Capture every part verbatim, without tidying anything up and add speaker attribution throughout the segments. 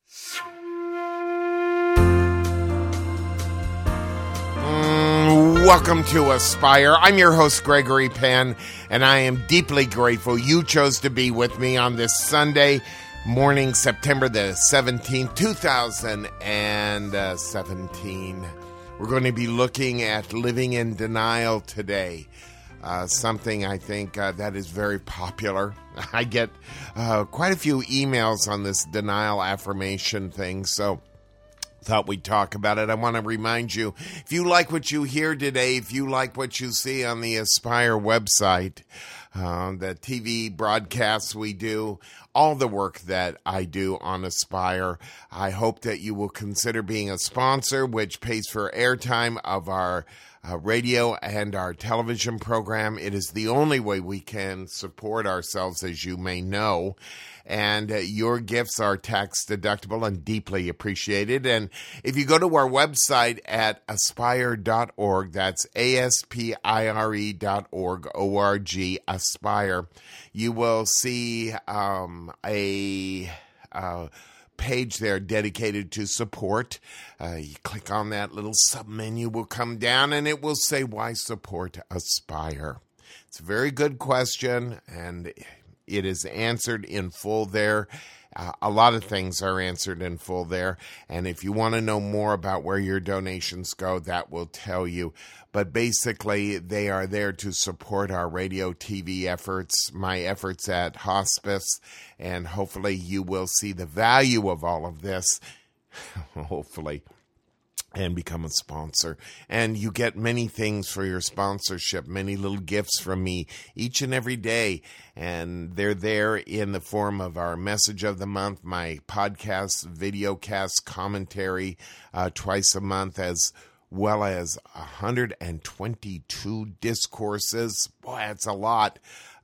Speaker 1: Welcome to Aspire. I'm your host, Gregory Penn, and I am deeply grateful you chose to be with me on this Sunday morning, September the seventeenth, two thousand seventeen. We're going to be looking at living in denial today, uh, something I think uh, that is very popular. I get uh, quite a few emails on this denial affirmation thing, so thought we'd talk about it. I want to remind you, if you like what you hear today, if you like what you see on the Aspire website, uh, the T V broadcasts we do, all the work that I do on Aspire, I hope that you will consider being a sponsor, which pays for airtime of our uh, radio and our television program. It is the only way we can support ourselves, as you may know. And uh, your gifts are tax deductible and deeply appreciated. And if you go to our website at aspire dot org, that's A S P I R E dot org, O R G, Aspire, you will see um, a uh, page there dedicated to support. Uh, you click on that little sub-menu, will come down, and it will say, why support Aspire? It's a very good question, and it is answered in full there. Uh, a lot of things are answered in full there. And if you want to know more about where your donations go, that will tell you. But basically, they are there to support our radio T V efforts, my efforts at hospice, and hopefully you will see the value of all of this, hopefully, and become a sponsor. And you get many things for your sponsorship, many little gifts from me each and every day. And they're there in the form of our message of the month, my podcast, video cast, commentary uh, twice a month, as well as one hundred twenty-two discourses. Boy, that's a lot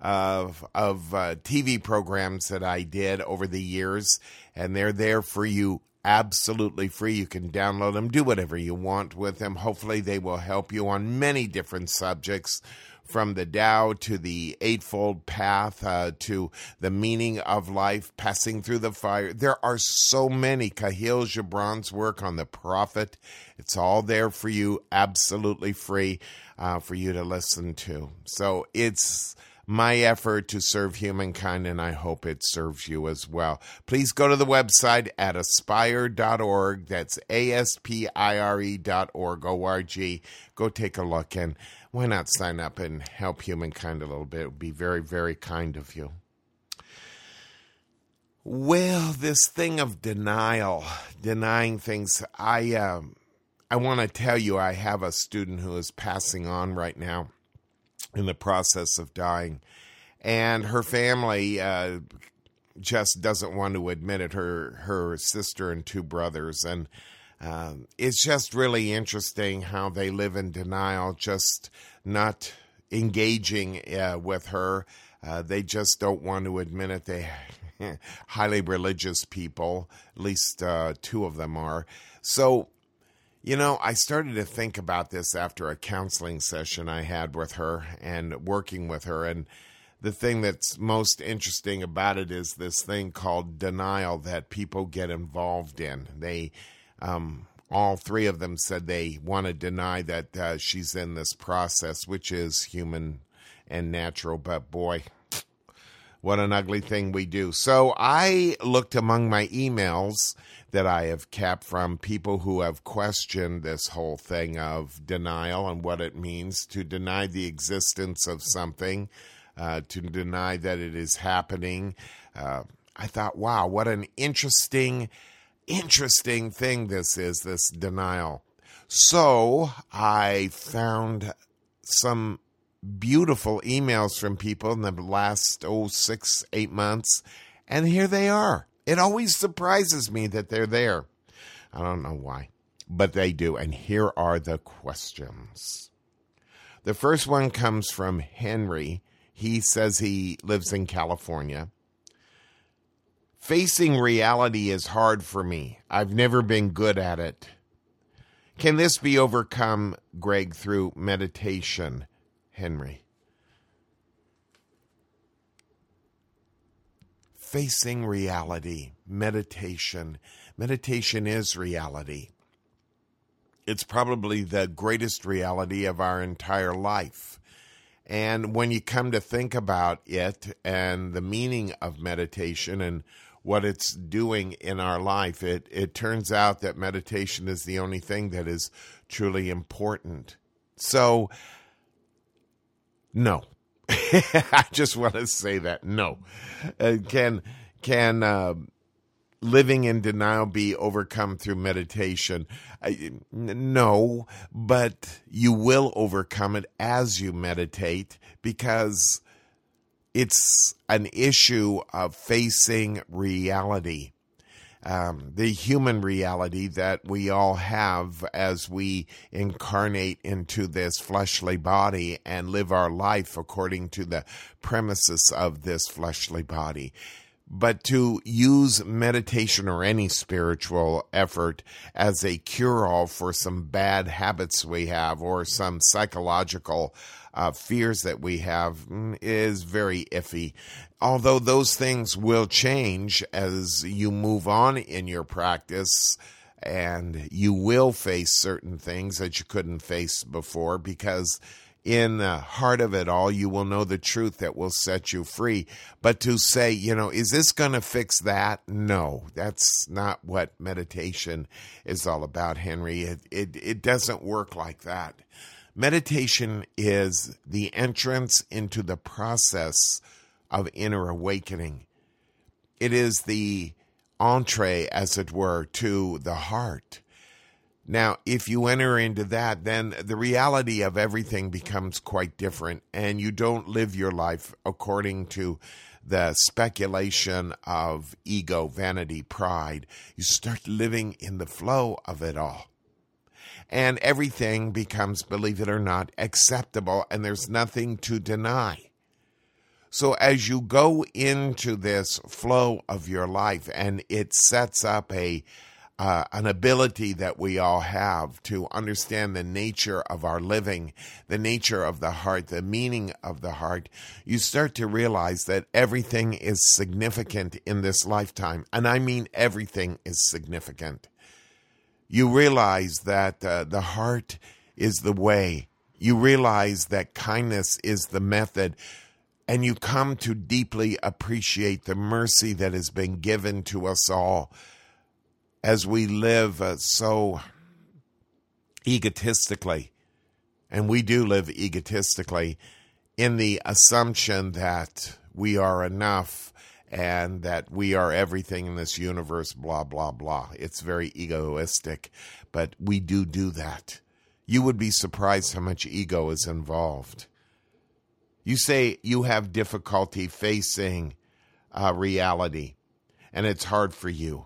Speaker 1: of, of uh, T V programs that I did over the years. And they're there for you absolutely free. You can download them, do whatever you want with them. Hopefully they will help you on many different subjects, from the Tao to the Eightfold Path, uh, to the meaning of life, passing through the fire. There are so many. Kahlil Gibran's work on the prophet. It's all there for you, absolutely free uh, for you to listen to. So it's my effort to serve humankind, and I hope it serves you as well. Please go to the website at aspire dot org. That's A S P I R E dot org, O R G. Go take a look, and why not sign up and help humankind a little bit? It would be very, very kind of you. Well, this thing of denial, denying things, I, uh, I want to tell you, I have a student who is passing on right now, in the process of dying, and her family uh, just doesn't want to admit it, her her sister and two brothers, and uh, it's just really interesting how they live in denial, just not engaging uh, with her. Uh, they just don't want to admit it. They highly religious people, at least uh, two of them are. So, you know, I started to think about this after a counseling session I had with her and working with her. And the thing that's most interesting about it is this thing called denial that people get involved in. They, um, all three of them said they want to deny that uh, she's in this process, which is human and natural. But boy, what an ugly thing we do. So I looked among my emails that I have kept from people who have questioned this whole thing of denial and what it means to deny the existence of something, uh, to deny that it is happening. Uh, I thought, wow, what an interesting, interesting thing this is, this denial. So I found some beautiful emails from people in the last, oh, six, eight months, and here they are. It always surprises me that they're there. I don't know why, but they do. And here are the questions. The first one comes from Henry. He says he lives in California. Facing reality is hard for me. I've never been good at it. Can this be overcome, Greg, through meditation? Henry. Facing reality, meditation. Meditation is reality. It's probably the greatest reality of our entire life. And when you come to think about it and the meaning of meditation and what it's doing in our life, it, it turns out that meditation is the only thing that is truly important. So, no. I just want to say that, no. Uh, can can uh, living in denial be overcome through meditation? I, no, but you will overcome it as you meditate, because it's an issue of facing reality, um, the human reality that we all have as we incarnate into this fleshly body and live our life according to the premises of this fleshly body. But to use meditation or any spiritual effort as a cure-all for some bad habits we have or some psychological uh, fears that we have is very iffy. Although those things will change as you move on in your practice, and you will face certain things that you couldn't face before, because in the heart of it all, you will know the truth that will set you free. But to say, you know, is this going to fix that? No, that's not what meditation is all about, Henry. It, it, it doesn't work like that. Meditation is the entrance into the process of inner awakening. It is the entree, as it were, to the heart. Now, if you enter into that, then the reality of everything becomes quite different, and you don't live your life according to the speculation of ego, vanity, pride. You start living in the flow of it all. And everything becomes, believe it or not, acceptable, and there's nothing to deny. So as you go into this flow of your life, and it sets up a Uh, an ability that we all have to understand the nature of our living, the nature of the heart, the meaning of the heart, you start to realize that everything is significant in this lifetime. And I mean everything is significant. You realize that uh, the heart is the way. You realize that kindness is the method. And you come to deeply appreciate the mercy that has been given to us all, as we live uh, so egotistically, and we do live egotistically, in the assumption that we are enough and that we are everything in this universe, blah, blah, blah. It's very egoistic, but we do do that. You would be surprised how much ego is involved. You say you have difficulty facing uh, reality, and it's hard for you.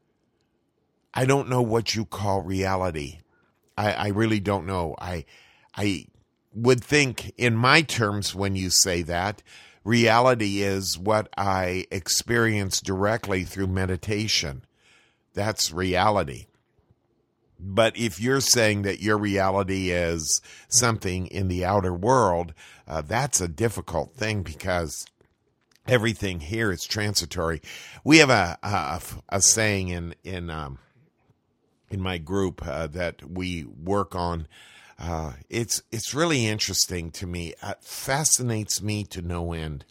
Speaker 1: I don't know what you call reality. I, I really don't know. I I would think in my terms when you say that, reality is what I experience directly through meditation. That's reality. But if you're saying that your reality is something in the outer world, uh, that's a difficult thing, because everything here is transitory. We have a a, a saying in in um, in my group uh, that we work on. Uh, it's it's really interesting to me. It fascinates me to no end.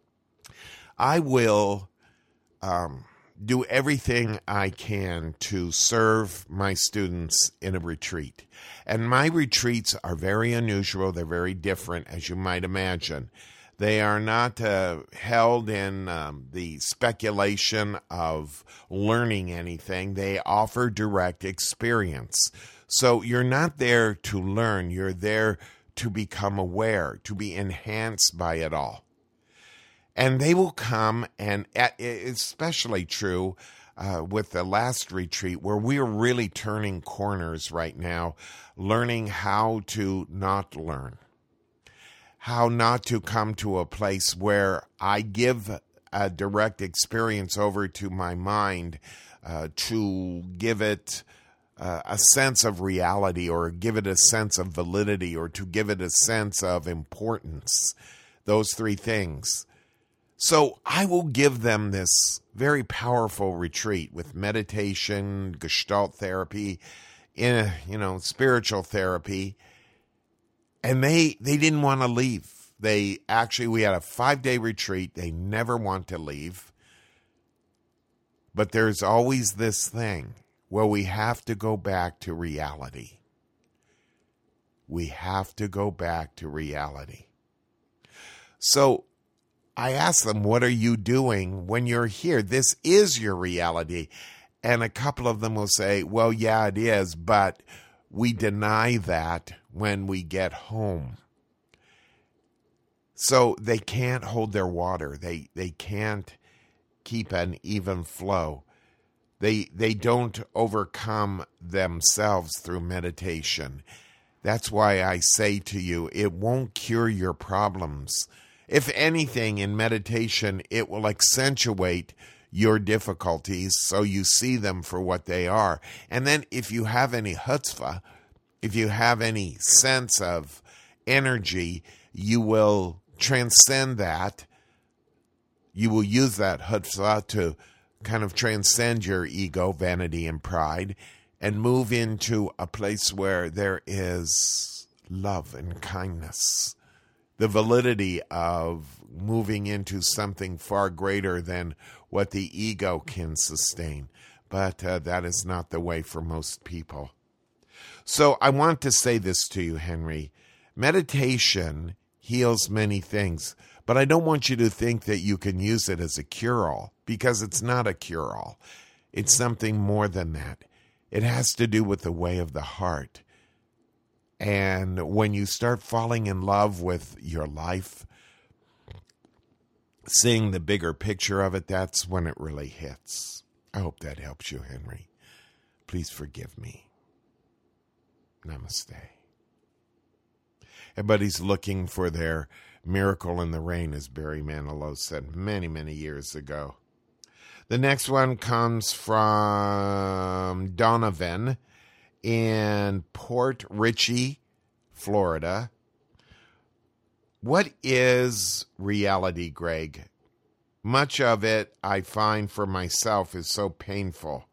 Speaker 1: I will um, do everything I can to serve my students in a retreat. And my retreats are very unusual. They're very different, as you might imagine. They are not uh, held in um, the speculation of learning anything. They offer direct experience. So you're not there to learn. You're there to become aware, to be enhanced by it all. And they will come, and it's especially true uh, with the last retreat, where we are really turning corners right now, learning how to not learn. How not to come to a place where I give a direct experience over to my mind uh, to give it uh, a sense of reality, or give it a sense of validity, or to give it a sense of importance. Those three things. So I will give them this very powerful retreat with meditation, Gestalt therapy, in you know, spiritual therapy. And they they didn't want to leave. They actually, we had a five-day retreat. They never want to leave. But there's always this thing where we have to go back to reality. We have to go back to reality. So I asked them, what are you doing when you're here? This is your reality. And a couple of them will say, well, yeah, it is, but we deny that when we get home. So they can't hold their water. They they can't keep an even flow. They they don't overcome themselves through meditation. That's why I say to you, it won't cure your problems. If anything, in meditation, it will accentuate your difficulties so you see them for what they are. And then if you have any chutzpah, if you have any sense of energy, you will transcend that. You will use that chutzpah to kind of transcend your ego, vanity, and pride, and move into a place where there is love and kindness. The validity of moving into something far greater than what the ego can sustain. But uh, that is not the way for most people. So I want to say this to you, Henry. Meditation heals many things, but I don't want you to think that you can use it as a cure-all, because it's not a cure-all. It's something more than that. It has to do with the way of the heart. And when you start falling in love with your life, seeing the bigger picture of it, that's when it really hits. I hope that helps you, Henry. Please forgive me. Namaste. Everybody's looking for their miracle in the rain, as Barry Manilow said many, many years ago. The next one comes from Donovan in Port Richey, Florida. What is reality, Greg? Much of it, I find for myself, is so painful.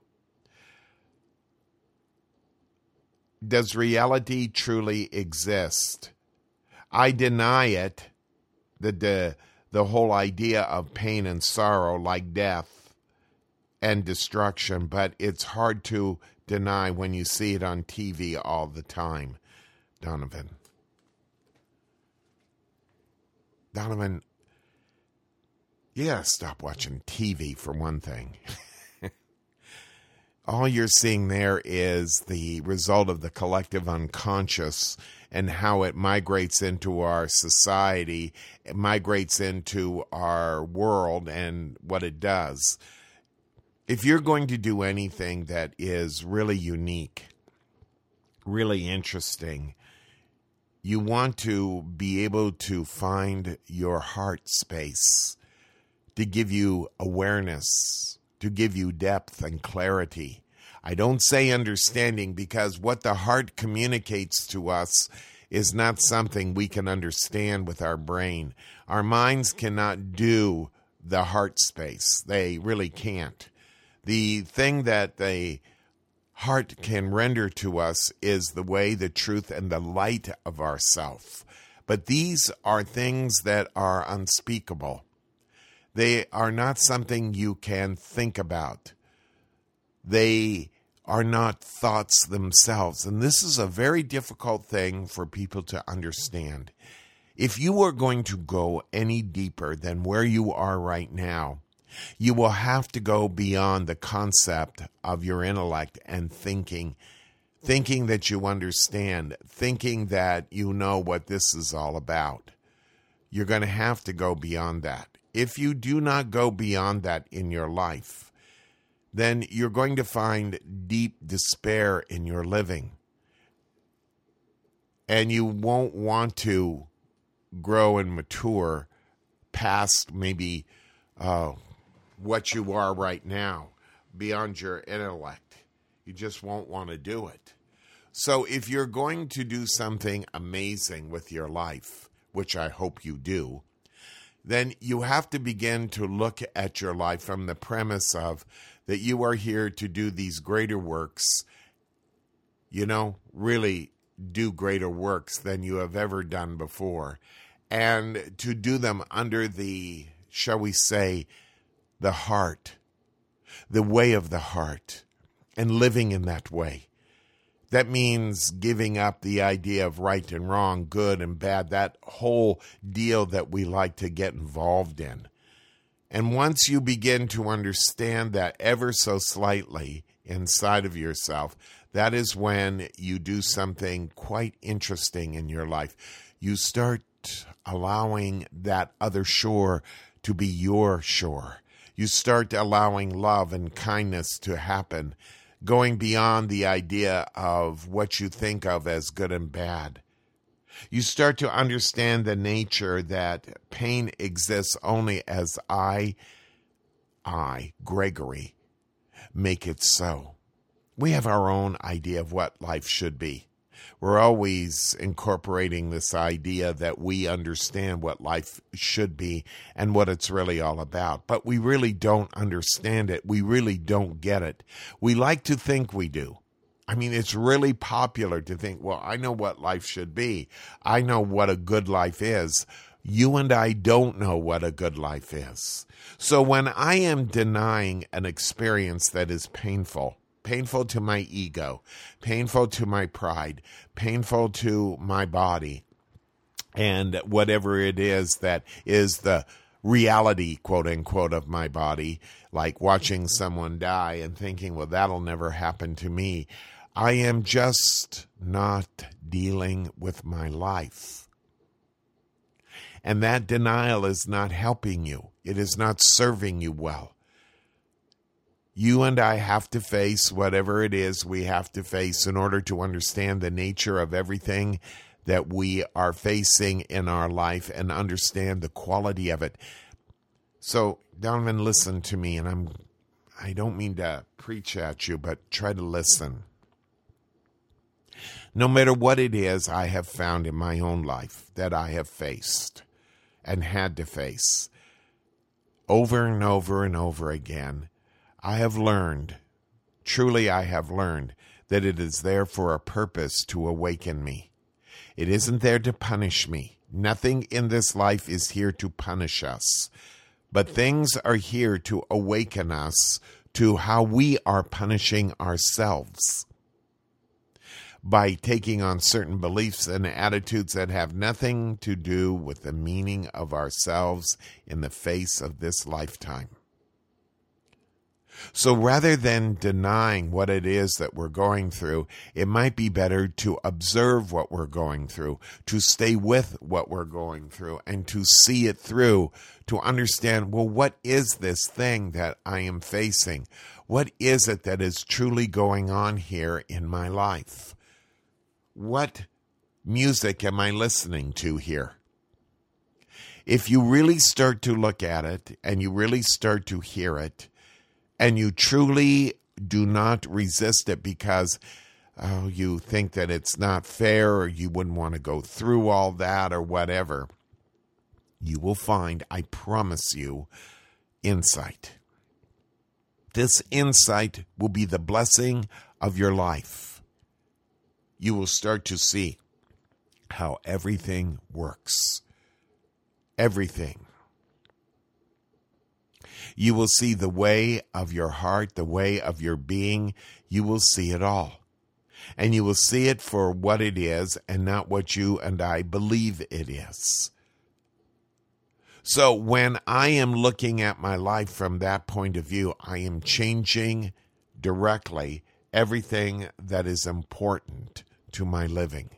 Speaker 1: Does reality truly exist? I deny it, the, the, the whole idea of pain and sorrow like death and destruction, but it's hard to deny when you see it on T V all the time. Donovan. Donovan, you gotta stop watching T V for one thing. All you're seeing there is the result of the collective unconscious and how it migrates into our society, it migrates into our world and what it does. If you're going to do anything that is really unique, really interesting, you want to be able to find your heart space to give you awareness, to give you depth and clarity. I don't say understanding, because what the heart communicates to us is not something we can understand with our brain. Our minds cannot do the heart space. They really can't. The thing that the heart can render to us is the way, the truth, and the light of ourself. But these are things that are unspeakable. They are not something you can think about. They are not thoughts themselves. And this is a very difficult thing for people to understand. If you are going to go any deeper than where you are right now, you will have to go beyond the concept of your intellect and thinking, thinking that you understand, thinking that you know what this is all about. You're going to have to go beyond that. If you do not go beyond that in your life, then you're going to find deep despair in your living. And you won't want to grow and mature past maybe uh, what you are right now, beyond your intellect. You just won't want to do it. So if you're going to do something amazing with your life, which I hope you do, then you have to begin to look at your life from the premise of that you are here to do these greater works, you know, really do greater works than you have ever done before, and to do them under the, shall we say, the heart, the way of the heart, and living in that way. That means giving up the idea of right and wrong, good and bad, that whole deal that we like to get involved in. And once you begin to understand that ever so slightly inside of yourself, that is when you do something quite interesting in your life. You start allowing that other shore to be your shore. You start allowing love and kindness to happen, going beyond the idea of what you think of as good and bad. You start to understand the nature that pain exists only as I, I, Gregory, make it so. We have our own idea of what life should be. We're always incorporating this idea that we understand what life should be and what it's really all about. But we really don't understand it. We really don't get it. We like to think we do. I mean, it's really popular to think, well, I know what life should be. I know what a good life is. You and I don't know what a good life is. So when I am denying an experience that is painful, painful to my ego, painful to my pride, painful to my body, and whatever it is that is the reality, quote unquote, of my body, like watching someone die and thinking, well, that'll never happen to me. I am just not dealing with my life. And that denial is not helping you. It is not serving you well. You and I have to face whatever it is we have to face in order to understand the nature of everything that we are facing in our life and understand the quality of it. So, Donovan, listen to me, and I'm, I don't mean to preach at you, but try to listen. No matter what it is I have found in my own life that I have faced and had to face over and over and over again, I have learned, truly I have learned, that it is there for a purpose to awaken me. It isn't there to punish me. Nothing in this life is here to punish us, but things are here to awaken us to how we are punishing ourselves by taking on certain beliefs and attitudes that have nothing to do with the meaning of ourselves in the face of this lifetime. So rather than denying what it is that we're going through, it might be better to observe what we're going through, to stay with what we're going through, and to see it through, to understand, well, what is this thing that I am facing? What is it that is truly going on here in my life? What music am I listening to here? If you really start to look at it and you really start to hear it, and you truly do not resist it because oh, you think that it's not fair or you wouldn't want to go through all that or whatever, you will find, I promise you, insight. This insight will be the blessing of your life. You will start to see how everything works. Everything. You will see the way of your heart, the way of your being. You will see it all. And you will see it for what it is and not what you and I believe it is. So when I am looking at my life from that point of view, I am changing directly everything that is important to my living.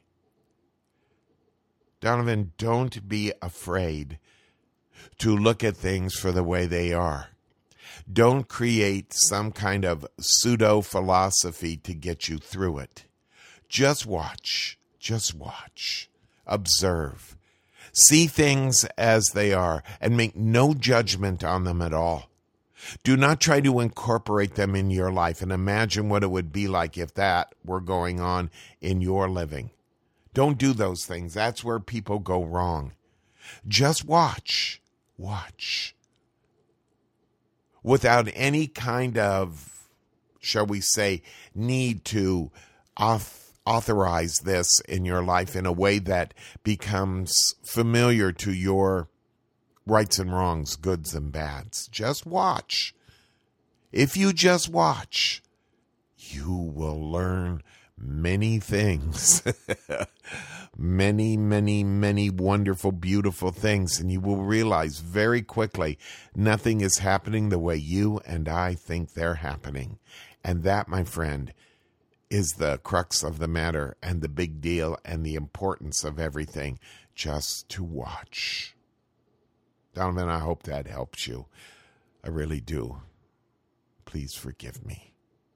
Speaker 1: Donovan, don't be afraid to look at things for the way they are. Don't create some kind of pseudo-philosophy to get you through it. Just watch. Just watch. Observe. See things as they are and make no judgment on them at all. Do not try to incorporate them in your life and imagine what it would be like if that were going on in your living. Don't do those things. That's where people go wrong. Just watch. watch. Without any kind of, shall we say, need to auth- authorize this in your life in a way that becomes familiar to your rights and wrongs, goods and bads. Just watch. If you just watch, you will learn many things. Many, many, many wonderful, beautiful things. And you will realize very quickly nothing is happening the way you and I think they're happening. And that, my friend, is the crux of the matter and the big deal and the importance of everything. Just to watch. Donovan, I hope that helps you. I really do. Please forgive me.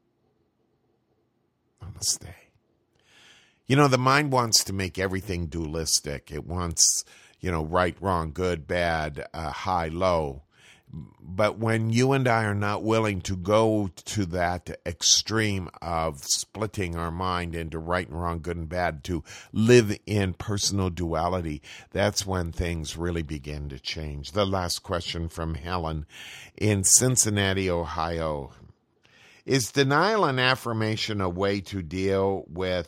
Speaker 1: Namaste. You know, the mind wants to make everything dualistic. It wants, you know, right, wrong, good, bad, uh, high, low. But when you and I are not willing to go to that extreme of splitting our mind into right and wrong, good and bad, to live in personal duality, that's when things really begin to change. The last question from Helen in Cincinnati, Ohio. Is denial and affirmation a way to deal with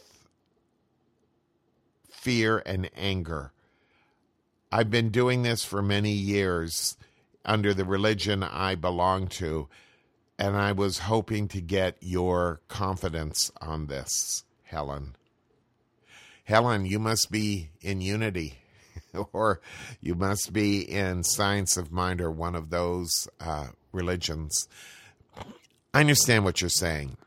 Speaker 1: fear and anger? I've been doing this for many years under the religion I belong to, and I was hoping to get your confidence on this, Helen. Helen, you must be in Unity, or you must be in Science of Mind or one of those uh, religions. I understand what you're saying.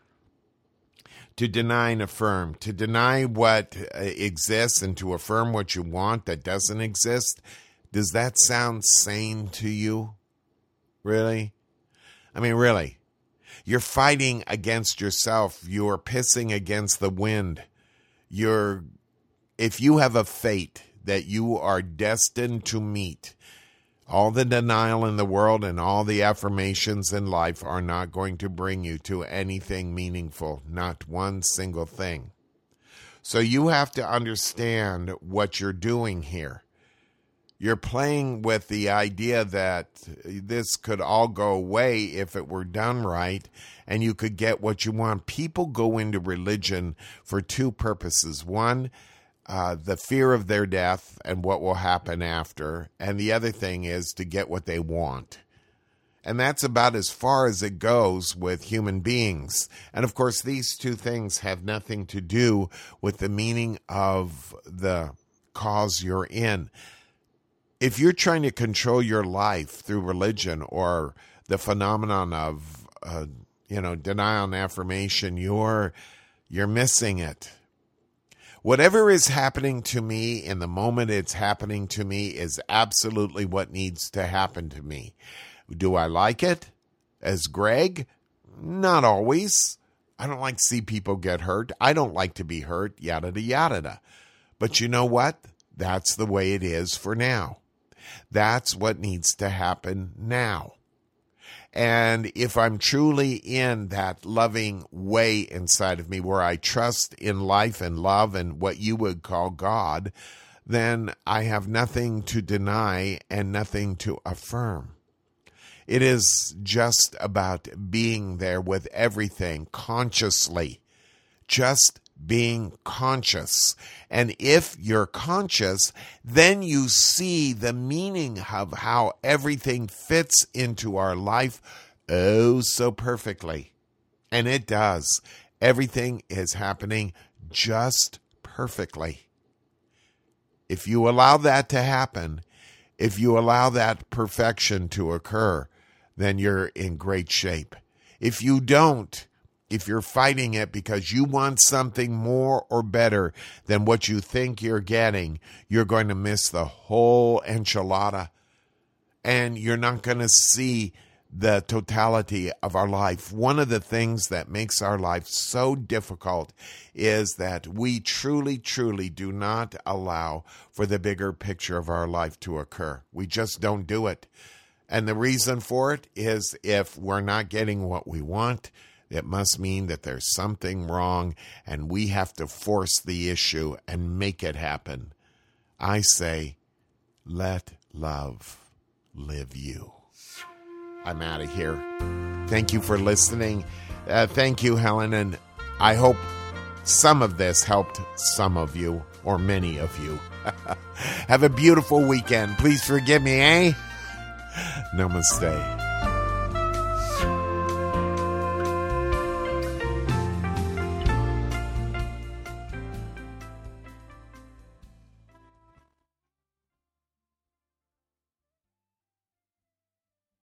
Speaker 1: To deny and affirm, to deny what exists and to affirm what you want that doesn't exist, does that sound sane to you? Really? I mean, really. You're fighting against yourself. You're pissing against the wind. You're, if you have a fate that you are destined to meet, all the denial in the world and all the affirmations in life are not going to bring you to anything meaningful, not one single thing. So you have to understand what you're doing here. You're playing with the idea that this could all go away if it were done right and you could get what you want. People go into religion for two purposes. One, Uh, the fear of their death and what will happen after. And the other thing is to get what they want. And that's about as far as it goes with human beings. And of course, these two things have nothing to do with the meaning of the cause you're in. If you're trying to control your life through religion or the phenomenon of, uh, you know, denial and affirmation, you're, you're missing it. Whatever is happening to me in the moment it's happening to me is absolutely what needs to happen to me. Do I like it? As Greg? Not always. I don't like to see people get hurt. I don't like to be hurt, yada, yada, yada. But you know what? That's the way it is for now. That's what needs to happen now. And if I'm truly in that loving way inside of me where I trust in life and love and what you would call God, then I have nothing to deny and nothing to affirm. It is just about being there with everything consciously, just being conscious. And if you're conscious, then you see the meaning of how everything fits into our life oh so perfectly. And it does. Everything is happening just perfectly. If you allow that to happen, if you allow that perfection to occur, then you're in great shape. If you don't, if you're fighting it because you want something more or better than what you think you're getting, you're going to miss the whole enchilada. And you're not going to see the totality of our life. One of the things that makes our life so difficult is that we truly, truly do not allow for the bigger picture of our life to occur. We just don't do it. And the reason for it is if we're not getting what we want, it must mean that there's something wrong and we have to force the issue and make it happen. I say, let love live you. I'm out of here. Thank you for listening. Uh, thank you, Helen, and I hope some of this helped some of you, or many of you. Have a beautiful weekend. Please forgive me, eh? Namaste.